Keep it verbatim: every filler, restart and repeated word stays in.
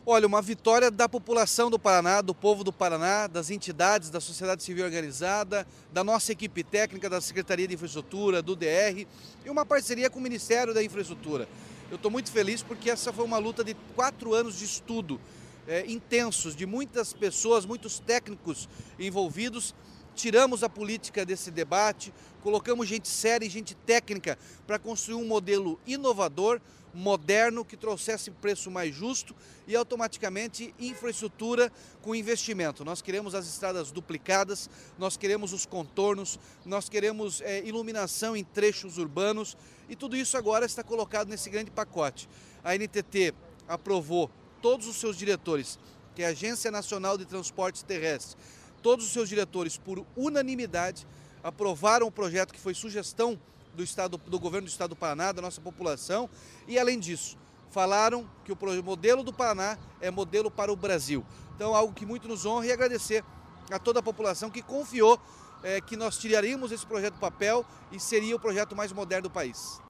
Olha, uma vitória da população do Paraná, do povo do Paraná, das entidades da sociedade civil organizada, da nossa equipe técnica, da Secretaria de Infraestrutura, do D R e uma parceria com o Ministério da Infraestrutura. Eu estou muito feliz porque essa foi uma luta de quatro anos de estudo é, intensos, de muitas pessoas, muitos técnicos envolvidos. Tiramos a política desse debate, colocamos gente séria e gente técnica para construir um modelo inovador, moderno, que trouxesse preço mais justo e automaticamente infraestrutura com investimento. Nós queremos as estradas duplicadas, nós queremos os contornos, nós queremos é, iluminação em trechos urbanos e tudo isso agora está colocado nesse grande pacote. A N T T aprovou todos os seus diretores, que é a Agência Nacional de Transportes Terrestres, todos os seus diretores, por unanimidade, aprovaram o projeto que foi sugestão do, estado, do governo do Estado do Paraná, da nossa população, e além disso, falaram que o modelo do Paraná é modelo para o Brasil. Então, algo que muito nos honra e agradecer a toda a população que confiou é, que nós tiraríamos esse projeto do papel e seria o projeto mais moderno do país.